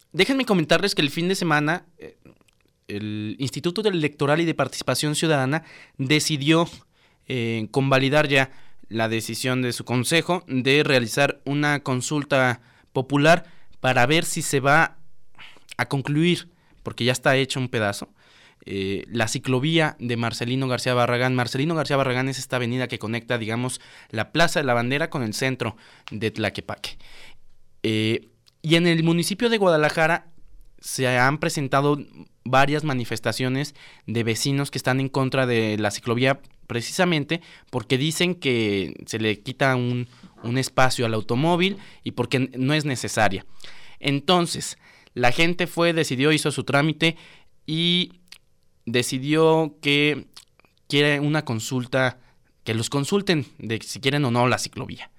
déjenme comentarles que el fin de semana el Instituto Electoral y de Participación Ciudadana decidió convalidar ya la decisión de su consejo de realizar una consulta popular para ver si se va a concluir, porque ya está hecho un pedazo, la ciclovía de Marcelino García Barragán. Marcelino García Barragán es esta avenida que conecta, digamos, la Plaza de la Bandera con el centro de Tlaquepaque. Y en el municipio de Guadalajara se han presentado varias manifestaciones de vecinos que están en contra de la ciclovía, precisamente porque dicen que se le quita un espacio al automóvil y porque no es necesaria. Entonces, la gente decidió, hizo su trámite y decidió que quiere una consulta, que los consulten de si quieren o no la ciclovía.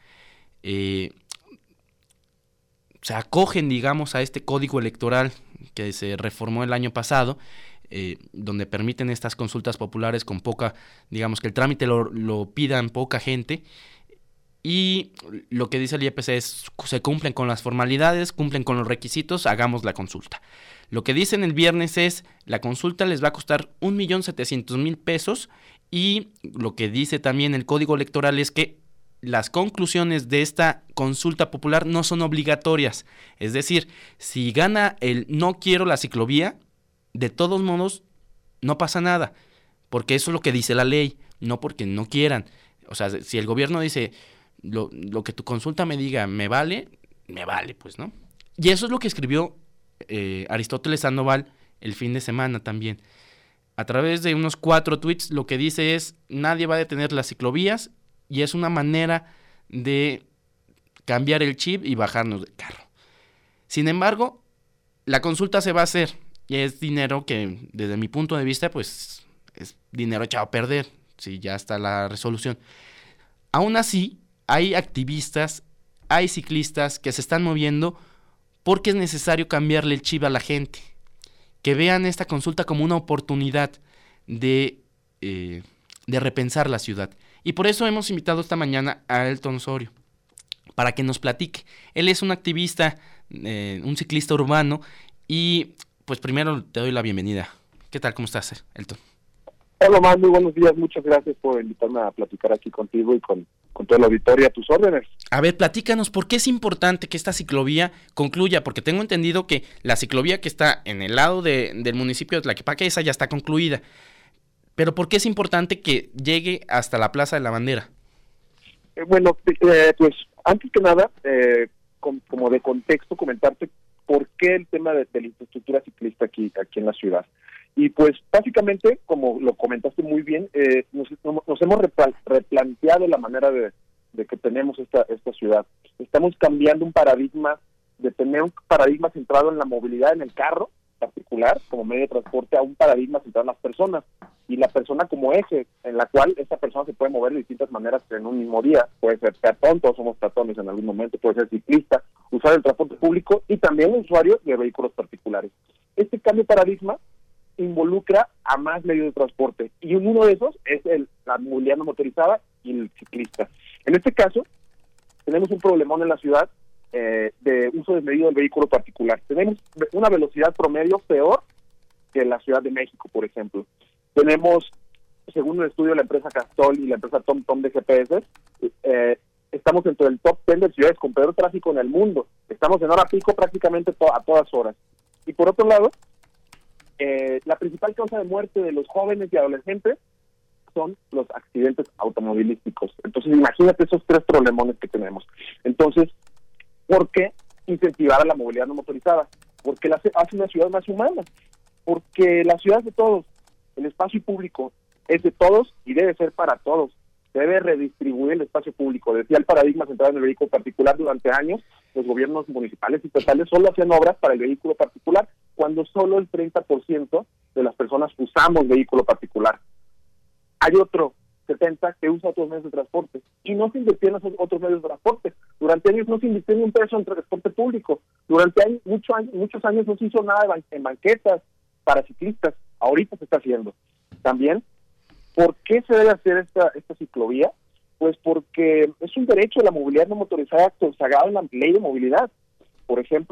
Se acogen, digamos, a este código electoral que se reformó el año pasado, donde permiten estas consultas populares con poca, digamos que el trámite lo pidan poca gente, y lo que dice el IEPC es: se cumplen con las formalidades, cumplen con los requisitos, hagamos la consulta. Lo que dicen el viernes es: la consulta les va a costar 1,700,000 pesos, y lo que dice también el código electoral es que las conclusiones de esta consulta popular no son obligatorias. Es decir, si gana el no quiero la ciclovía, de todos modos no pasa nada, porque eso es lo que dice la ley, no porque no quieran. O sea, si el gobierno dice lo que tu consulta me diga me vale, pues, ¿no? Y eso es lo que escribió Aristóteles Sandoval el fin de semana también. A través de unos 4 tweets, lo que dice es: nadie va a detener las ciclovías, y es una manera de cambiar el chip y bajarnos del carro. Sin embargo, la consulta se va a hacer, y es dinero que, desde mi punto de vista, pues es dinero echado a perder, si ya está la resolución. Aún así, hay activistas, hay ciclistas que se están moviendo porque es necesario cambiarle el chip a la gente, que vean esta consulta como una oportunidad de repensar la ciudad. Y por eso hemos invitado esta mañana a Elton Osorio, para que nos platique. Él es un activista, un ciclista urbano, y pues primero te doy la bienvenida. ¿Qué tal? ¿Cómo estás, Elton? Hola, Omar, muy buenos días. Muchas gracias por invitarme a platicar aquí contigo y con toda la auditoría a tus órdenes. A ver, platícanos, ¿por qué es importante que esta ciclovía concluya? Porque tengo entendido que la ciclovía que está en el lado del municipio de Tlaquepaque, esa ya está concluida. Pero ¿por qué es importante que llegue hasta la Plaza de la Bandera? Bueno, pues antes que nada, como de contexto, comentarte por qué el tema de la infraestructura ciclista aquí en la ciudad. Y pues básicamente, como lo comentaste muy bien, nos hemos replanteado la manera de que tenemos esta ciudad. Estamos cambiando un paradigma, de tener un paradigma centrado en la movilidad en el carro particular como medio de transporte, a un paradigma centrado en las personas, y la persona como eje, en la cual esta persona se puede mover de distintas maneras en un mismo día. Puede ser peatón, todos somos peatones en algún momento, puede ser ciclista, usar el transporte público, y también usuario de vehículos particulares. Este cambio de paradigma involucra a más medios de transporte, y uno de esos es la movilidad no motorizada y el ciclista. En este caso, tenemos un problemón en la ciudad de uso desmedido del vehículo particular. Tenemos una velocidad promedio peor que la Ciudad de México, por ejemplo. Tenemos, según un estudio de la empresa Castol y la empresa TomTom de GPS, estamos dentro del top 10 de ciudades con peor tráfico en el mundo. Estamos en hora pico prácticamente a todas horas. Y por otro lado, la principal causa de muerte de los jóvenes y adolescentes son los accidentes automovilísticos. Entonces, imagínate esos 3 problemones que tenemos. Entonces, ¿por qué incentivar a la movilidad no motorizada? Porque hace una ciudad más humana. Porque la ciudad es de todos. El espacio público es de todos y debe ser para todos. Debe redistribuir el espacio público. Decía el paradigma centrado en el vehículo particular. Durante años, los gobiernos municipales y estatales solo hacían obras para el vehículo particular, cuando solo el 30% de las personas usamos vehículo particular. Hay otro 70% que usa otros medios de transporte, y no se invirtió en esos otros medios de transporte. Durante años no se invirtió ni un peso en transporte público. Durante muchos años no se hizo nada en banquetas para ciclistas. Ahorita se está haciendo. También, ¿por qué se debe hacer esta ciclovía? Pues porque es un derecho a la movilidad no motorizada consagrado en la ley de movilidad. Por ejemplo,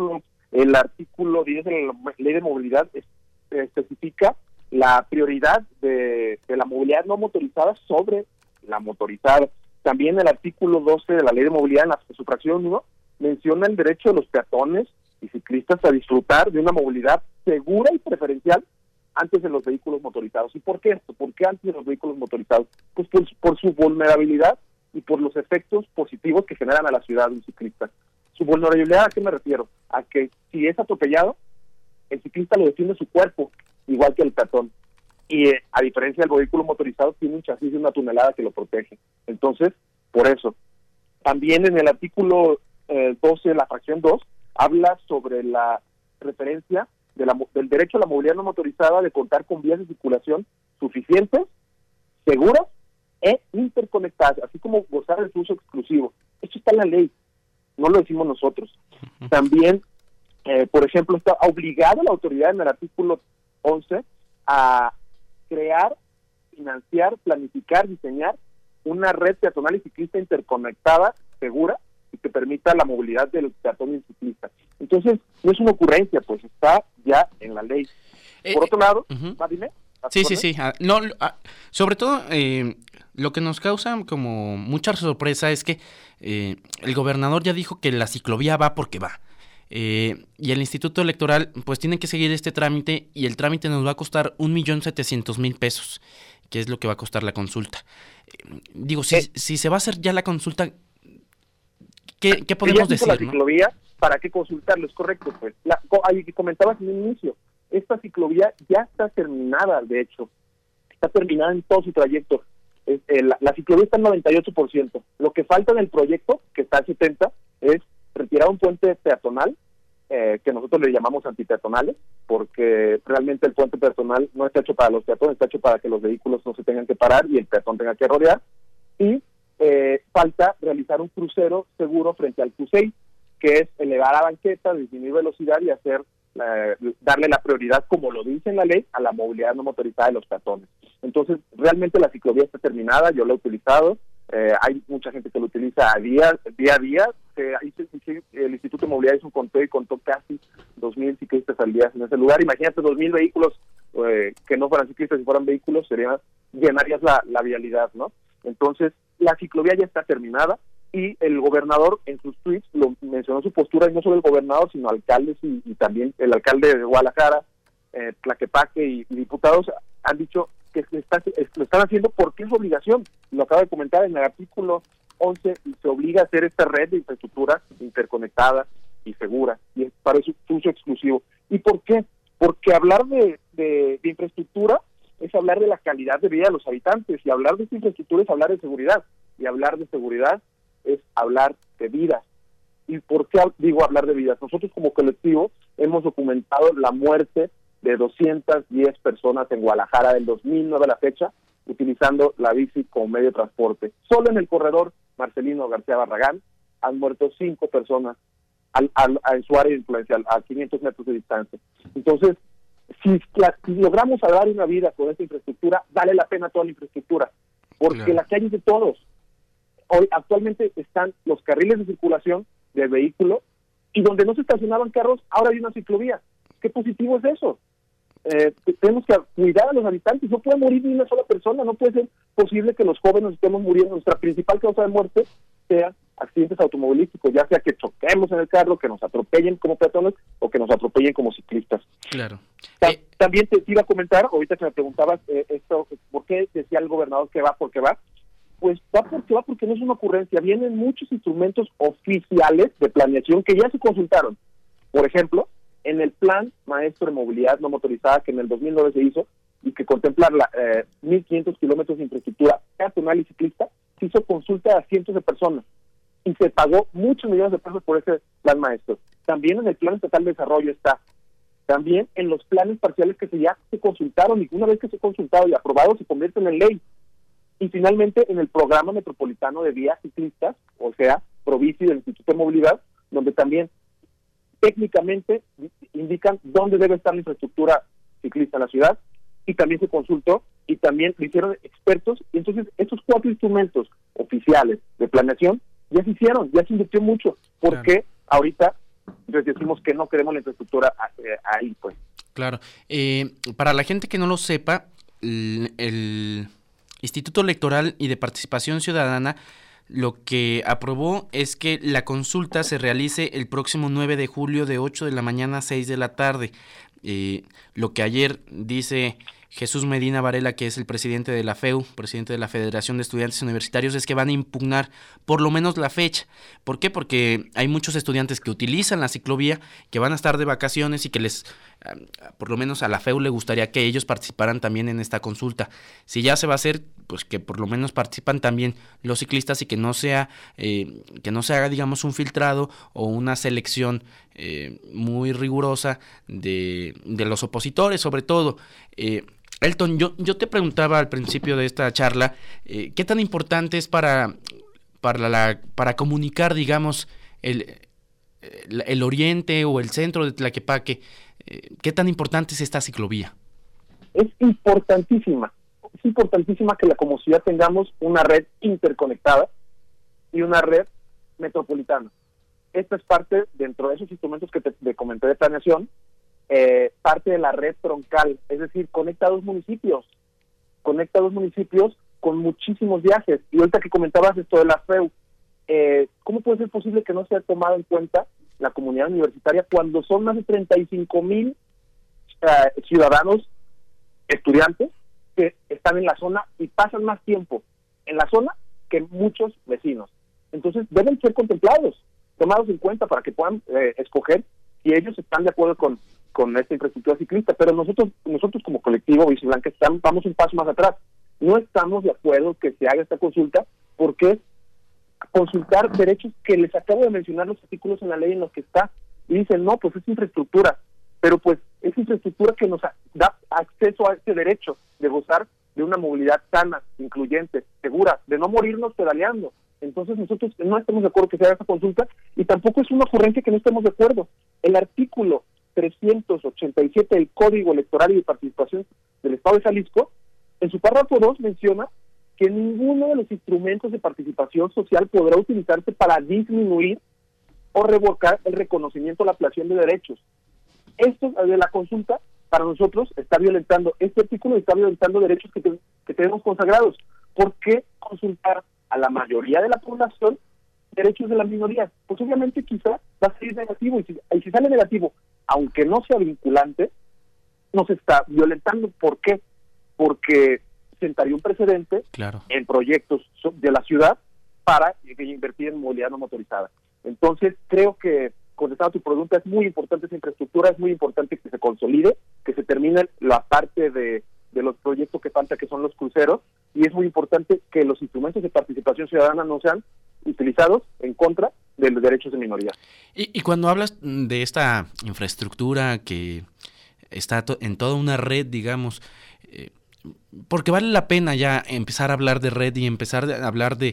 El artículo 10 de la Ley de Movilidad especifica la prioridad de la movilidad no motorizada sobre la motorizada. También el artículo 12 de la Ley de Movilidad, en su fracción 1, menciona el derecho de los peatones y ciclistas a disfrutar de una movilidad segura y preferencial antes de los vehículos motorizados. ¿Y por qué esto? ¿Por qué antes de los vehículos motorizados? Pues por su vulnerabilidad y por los efectos positivos que generan a la ciudad un ciclista. Su vulnerabilidad, ¿a qué me refiero? A que si es atropellado, el ciclista lo defiende su cuerpo, igual que el peatón. Y a diferencia del vehículo motorizado, tiene un chasis de 1 tonelada que lo protege. Entonces, por eso. También en el artículo 12, la fracción 2, habla sobre la referencia del derecho a la movilidad no motorizada de contar con vías de circulación suficientes, seguras e interconectadas, así como gozar de su uso exclusivo. Esto está en la ley, no lo decimos nosotros. También, por ejemplo, está obligada la autoridad en el artículo 11 a crear, financiar, planificar, diseñar una red peatonal y ciclista interconectada, segura, y que permita la movilidad del peatón y el ciclista. Entonces, no es una ocurrencia, pues está ya en la ley. Por otro lado, dime. Sí. Sobre todo, lo que nos causa como mucha sorpresa es que el gobernador ya dijo que la ciclovía va porque va. Y el Instituto Electoral pues tiene que seguir este trámite, y el trámite nos va a costar 1,700,000 pesos, que es lo que va a costar la consulta. Digo, si se va a hacer ya la consulta, ¿qué podemos decir? La ciclovía, ¿para qué consultarlo? Es correcto, pues. Ahí comentabas en el inicio, esta ciclovía ya está terminada, de hecho. Está terminada en todo su trayecto. La ciclovía está en 98%. Lo que falta en el proyecto, que está al 70%, es retirar un puente peatonal, que nosotros le llamamos antipeatonales, porque realmente el puente peatonal no está hecho para los peatones, está hecho para que los vehículos no se tengan que parar y el peatón tenga que rodear. Y falta realizar un crucero seguro frente al Q6, que es elevar la banqueta, disminuir velocidad y darle la prioridad, como lo dice en la ley, a la movilidad no motorizada de los peatones. Entonces, realmente la ciclovía está terminada, yo la he utilizado, hay mucha gente que lo utiliza día a día. El Instituto de Movilidad hizo un conteo y contó casi 2,000 ciclistas al día en ese lugar. Imagínate 2,000 vehículos que no fueran ciclistas, si fueran vehículos, llenarías la vialidad, ¿no? Entonces, la ciclovía ya está terminada, y el gobernador en sus tweets lo mencionó su postura, y no solo el gobernador, sino alcaldes y también el alcalde de Guadalajara, Tlaquepaque y diputados han dicho que lo están haciendo porque es obligación. Lo acaba de comentar en el artículo 11, se obliga a hacer esta red de infraestructura interconectada y segura, y es para su uso exclusivo. ¿Y por qué? Porque hablar de infraestructura es hablar de la calidad de vida de los habitantes, y hablar de esta infraestructura es hablar de seguridad, y hablar de seguridad es hablar de vidas. ¿Y por qué digo hablar de vidas? Nosotros como colectivo hemos documentado la muerte de 210 personas en Guadalajara del 2009 a la fecha, utilizando la bici como medio de transporte. Solo en el corredor Marcelino García Barragán han muerto 5 personas en su área influencial, a 500 metros de distancia. Entonces, si logramos salvar una vida con esta infraestructura, vale la pena toda la infraestructura, porque claro, la calle es de todos. Hoy actualmente están los carriles de circulación de vehículos, y donde no se estacionaban carros, ahora hay una ciclovía. ¿Qué positivo es eso? Tenemos que cuidar a los habitantes. No puede morir ni una sola persona, no puede ser posible que los jóvenes estemos muriendo. Nuestra principal causa de muerte sea accidentes automovilísticos, ya sea que choquemos en el carro, que nos atropellen como peatones o que nos atropellen como ciclistas. Claro. También te iba a comentar, ahorita que me preguntabas ¿por qué decía el gobernador que va porque va? Pues va porque no es una ocurrencia. Vienen muchos instrumentos oficiales de planeación que ya se consultaron. Por ejemplo, en el Plan Maestro de Movilidad No Motorizada, que en el 2009 se hizo y que contempla 1,500 kilómetros de infraestructura peatonal y ciclista, se hizo consulta a cientos de personas y se pagó muchos millones de pesos por ese Plan Maestro. También en el Plan Estatal de Desarrollo está. También en los planes parciales que ya se consultaron, y una vez que se consultado y aprobado, se convierten en ley. Y finalmente en el Programa Metropolitano de Vías Ciclistas, o sea, Provici del Instituto de Movilidad, donde también técnicamente indican dónde debe estar la infraestructura ciclista en la ciudad, y también se consultó, y también lo hicieron expertos, y entonces estos 4 instrumentos oficiales de planeación ya se hicieron, ya se invirtió mucho, porque ahorita Entonces decimos que no queremos la infraestructura ahí, pues. Claro. Para la gente que no lo sepa, el Instituto Electoral y de Participación Ciudadana lo que aprobó es que la consulta se realice el próximo 9 de julio de 8 de la mañana a 6 de la tarde. Lo que ayer dice Jesús Medina Varela, que es el presidente de la FEU, presidente de la Federación de Estudiantes Universitarios, es que van a impugnar por lo menos la fecha. ¿Por qué? Porque hay muchos estudiantes que utilizan la ciclovía, que van a estar de vacaciones y que por lo menos a la FEU le gustaría que ellos participaran también en esta consulta. Si ya se va a hacer, pues que por lo menos participan también los ciclistas y que no se haga, digamos, un filtrado o una selección muy rigurosa de los opositores, sobre todo. Elton, yo te preguntaba al principio de esta charla, ¿qué tan importante es para comunicar, digamos, el oriente o el centro de Tlaquepaque? ¿Qué tan importante es esta ciclovía? Es importantísima que como ciudad tengamos una red interconectada y una red metropolitana. Esta es parte, dentro de esos instrumentos que te comenté de planeación, parte de la red troncal, es decir, conecta dos municipios con muchísimos viajes. Y ahorita que comentabas esto de la FEU, ¿cómo puede ser posible que no se haya tomado en cuenta la comunidad universitaria cuando son más de 35,000 ciudadanos, estudiantes, que están en la zona y pasan más tiempo en la zona que muchos vecinos? Entonces deben ser contemplados, tomados en cuenta para que puedan escoger si ellos están de acuerdo con esta infraestructura ciclista. Pero nosotros como colectivo Bici Blanca vamos un paso más atrás. No estamos de acuerdo que se haga esta consulta, porque es consultar derechos que les acabo de mencionar, los artículos en la ley en los que está, y dicen, no, pues es infraestructura, pero pues es infraestructura que nos da acceso a este derecho de gozar de una movilidad sana, incluyente, segura, de no morirnos pedaleando. Entonces nosotros no estamos de acuerdo que se haga esa consulta, y tampoco es una ocurrencia que no estemos de acuerdo. El artículo 387 del Código Electoral y de Participación del Estado de Jalisco, en su párrafo 2 menciona que ninguno de los instrumentos de participación social podrá utilizarse para disminuir o revocar el reconocimiento o la ampliación de derechos. Esto de la consulta, para nosotros, está violentando, este artículo está violentando derechos que tenemos consagrados. ¿Por qué consultar a la mayoría de la población derechos de la minoría? Pues obviamente quizá va a salir negativo, y si sale negativo, aunque no sea vinculante, nos está violentando. ¿Por qué? Porque sentaría un precedente, claro, en proyectos de la ciudad para invertir en movilidad no motorizada. Entonces, creo que, contestando a tu pregunta, es muy importante esa infraestructura, es muy importante que se consolide, que se termine la parte de los proyectos que falta, que son los cruceros, y es muy importante que los instrumentos de participación ciudadana no sean utilizados en contra de los derechos de minoría. Y cuando hablas de esta infraestructura que está en toda una red, digamos, porque vale la pena ya empezar a hablar de red y empezar a hablar de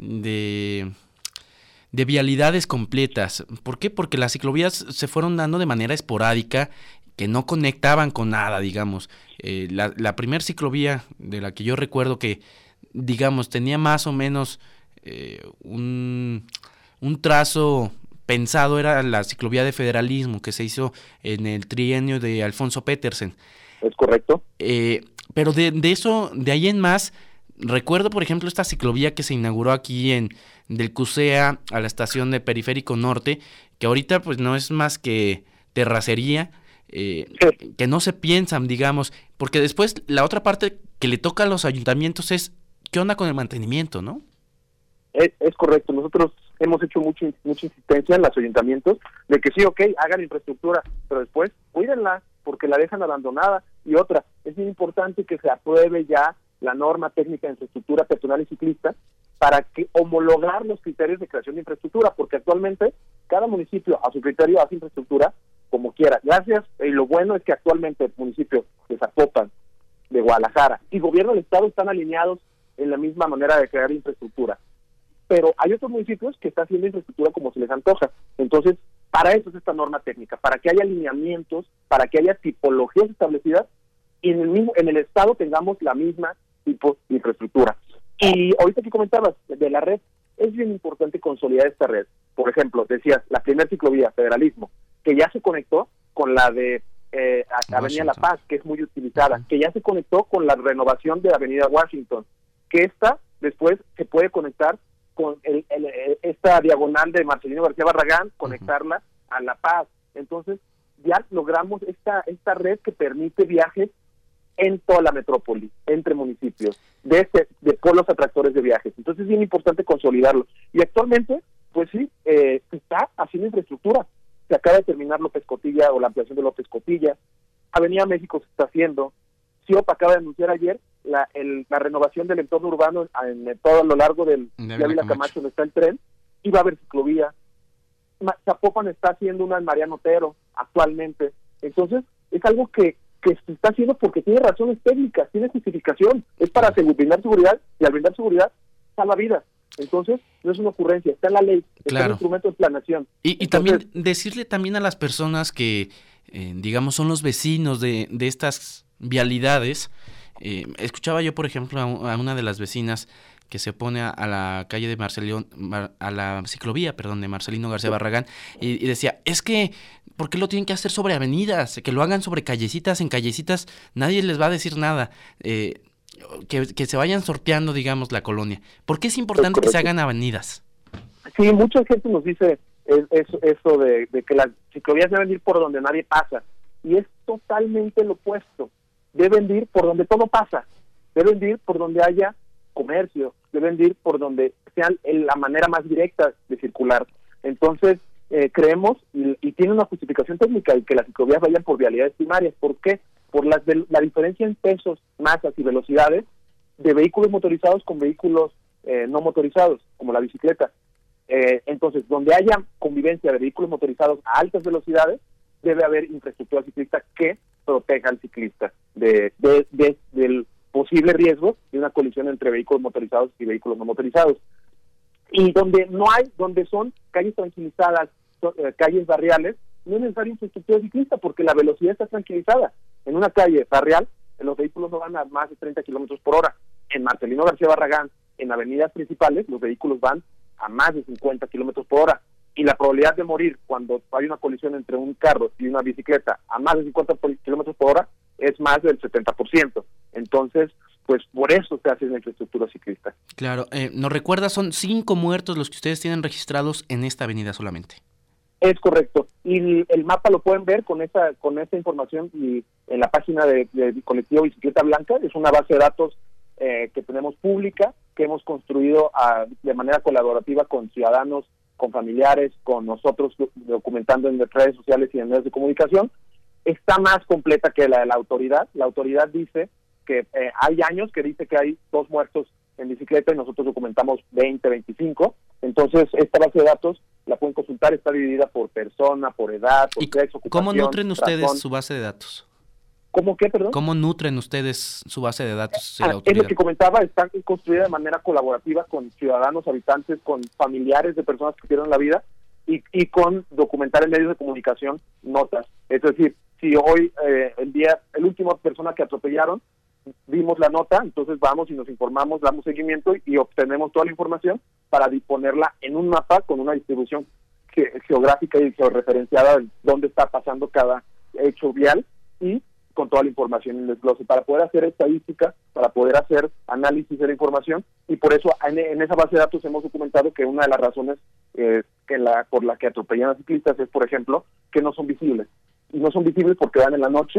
vialidades completas. ¿Por qué? Porque las ciclovías se fueron dando de manera esporádica, que no conectaban con nada, digamos. La primer ciclovía de la que yo recuerdo que, digamos, tenía más o menos un trazo pensado era la ciclovía de Federalismo, que se hizo en el trienio de Alfonso Petersen. ¿Es correcto? Pero de eso, de ahí en más, recuerdo, por ejemplo, esta ciclovía que se inauguró aquí del CUSEA a la estación de Periférico Norte, que ahorita pues no es más que terracería, que no se piensan, digamos, porque después la otra parte que le toca a los ayuntamientos es ¿qué onda con el mantenimiento, no? Es correcto. Nosotros hemos hecho mucha insistencia en los ayuntamientos de que sí, ok, hagan infraestructura, pero después cuídenla, porque la dejan abandonada. Y otra, es bien importante que se apruebe ya la norma técnica de infraestructura peatonal y ciclista para que homologar los criterios de creación de infraestructura, porque actualmente cada municipio a su criterio hace infraestructura como quiera. Gracias, y lo bueno es que actualmente el municipio de Zapopan, de Guadalajara y gobierno del estado están alineados en la misma manera de crear infraestructura. Pero hay otros municipios que están haciendo infraestructura como se les antoja. Entonces, para eso es esta norma técnica, para que haya alineamientos, para que haya tipologías establecidas y en el estado tengamos la misma tipo de infraestructura. Y ahorita que comentabas de la red, es bien importante consolidar esta red. por ejemplo, decías, la primera ciclovía, Federalismo, que ya se conectó con la de Avenida La Paz, que es muy utilizada, que ya se conectó con la renovación de Avenida Washington, que esta después se puede conectar con esta diagonal de Marcelino García Barragán, conectarla a La Paz. Entonces, ya logramos esta red que permite viajes en toda la metrópoli, entre municipios, de pueblos atractores de viajes. Entonces es bien importante consolidarlo. Y actualmente, pues sí, se está haciendo infraestructura. Se acaba de terminar López Cotilla, o la ampliación de López Cotilla. Avenida México se está haciendo. CIOP acaba de anunciar ayer la renovación del entorno urbano en todo a lo largo de Ávila Camacho, donde está el tren, y va a haber ciclovía. Zapopan está haciendo una en Mariano Otero actualmente. Entonces, es algo que se está haciendo porque tiene razones técnicas, tiene justificación, es para brindar seguridad, y al brindar seguridad salva vidas. Entonces, no es una ocurrencia, está en la ley, está en el instrumento de planeación. Y también decirle también a las personas que, digamos, son los vecinos de estas vialidades. Escuchaba yo, por ejemplo, a una de las vecinas que se opone a la calle de a la ciclovía, de Marcelino García Barragán, y decía, es que, ¿por qué lo tienen que hacer sobre avenidas? Que lo hagan sobre callecitas, en callecitas nadie les va a decir nada, que se vayan sorteando, digamos, la colonia. ¿Por qué es importante que se hagan avenidas? Sí, mucha gente nos dice eso de que las ciclovías deben ir por donde nadie pasa, y es totalmente lo opuesto. Deben ir por donde todo pasa, deben ir por donde haya comercio, deben ir por donde sea la manera más directa de circular. Entonces, creemos, y tiene una justificación técnica, y que las ciclovías vayan por vialidades primarias. ¿Por qué? Por la diferencia en pesos, masas y velocidades de vehículos motorizados con vehículos no motorizados, como la bicicleta. Entonces, donde haya convivencia de vehículos motorizados a altas velocidades, debe haber infraestructura ciclista que proteja al ciclista del posible riesgo de una colisión entre vehículos motorizados y vehículos no motorizados. Y donde donde son calles tranquilizadas, calles barriales, no es necesaria infraestructura ciclista porque la velocidad está tranquilizada. En una calle barrial, los vehículos no van a más de 30 kilómetros por hora. En Marcelino García Barragán, en avenidas principales, los vehículos van a más de 50 kilómetros por hora. Y la probabilidad de morir cuando hay una colisión entre un carro y una bicicleta a más de 50 kilómetros por hora es más del 70%. Entonces, pues por eso se hace la infraestructura ciclista. Claro, nos recuerda, son 5 muertos los que ustedes tienen registrados en esta avenida solamente. Es correcto, y el mapa lo pueden ver con esta información y en la página de Colectivo Bicicleta Blanca. Es una base de datos que tenemos pública, que hemos construido de manera colaborativa con ciudadanos, con familiares, con nosotros documentando en redes sociales y en medios de comunicación. Está más completa que la de la autoridad. La autoridad dice que hay años que dice que hay 2 muertos en bicicleta y nosotros documentamos 20, 25. Entonces, esta base de datos la pueden consultar, está dividida por persona, por edad, por sexo, ocupación. ¿Cómo nutren ustedes su base de datos? ¿Cómo qué, perdón? ¿Cómo nutren ustedes su base de datos? Es lo que comentaba, está construida de manera colaborativa con ciudadanos, habitantes, con familiares de personas que perdieron la vida y con documentar en medios de comunicación notas. Es decir, si hoy, el último persona que atropellaron, vimos la nota, entonces vamos y nos informamos, damos seguimiento y obtenemos toda la información para disponerla en un mapa con una distribución geográfica y georreferenciada de dónde está pasando cada hecho vial y con toda la información en el desglose para poder hacer estadística, para poder hacer análisis de la información, y por eso en esa base de datos hemos documentado que una de las razones por la que atropellan a ciclistas es, por ejemplo, que no son visibles. Y no son visibles porque van en la noche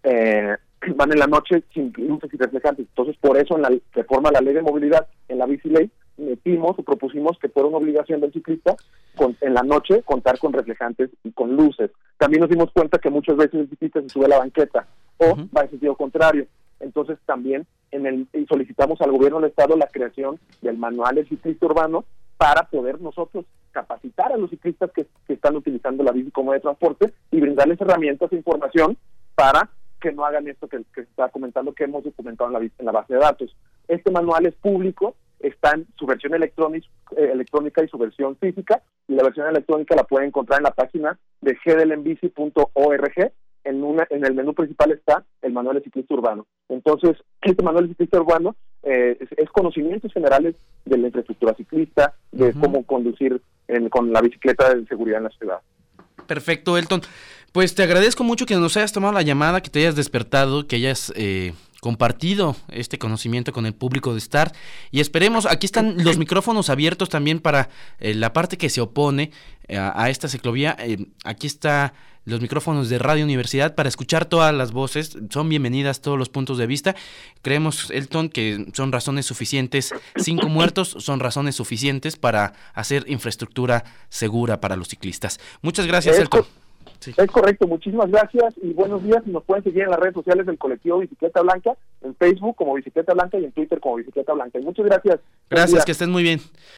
sin luces y reflejantes. Entonces, por eso en la reforma a la Ley de Movilidad, en la Biciley, propusimos que fuera una obligación del ciclista en la noche contar con reflejantes y con luces. También nos dimos cuenta que muchas veces el ciclista se sube a la banqueta o va en sentido contrario. Entonces también solicitamos al gobierno del estado la creación del manual del ciclista urbano para poder nosotros capacitar a los ciclistas que están utilizando la bici como de transporte y brindarles herramientas e información para que no hagan esto que se está comentando, que hemos documentado en la base de datos. Este manual es público, está en su versión electrónica y su versión física, y la versión electrónica la pueden encontrar en la página de gdelenbici.org. En el menú principal está el manual de ciclista urbano. Entonces, este manual de ciclista urbano es conocimientos generales de la infraestructura ciclista, de cómo conducir con la bicicleta de seguridad en la ciudad. Perfecto, Elton. Pues te agradezco mucho que nos hayas tomado la llamada, que te hayas despertado, que hayas compartido este conocimiento con el público de START, y esperemos, aquí están los micrófonos abiertos también para la parte que se opone a esta ciclovía. Aquí está los micrófonos de Radio Universidad para escuchar todas las voces. Son bienvenidas todos los puntos de vista. Creemos, Elton, que son razones suficientes. 5 muertos son razones suficientes para hacer infraestructura segura para los ciclistas. Muchas gracias, Elton. Sí. Es correcto, muchísimas gracias y buenos días. Nos pueden seguir en las redes sociales del colectivo Bicicleta Blanca, en Facebook como Bicicleta Blanca y en Twitter como Bicicleta Blanca. Y muchas gracias. Gracias, que estén muy bien.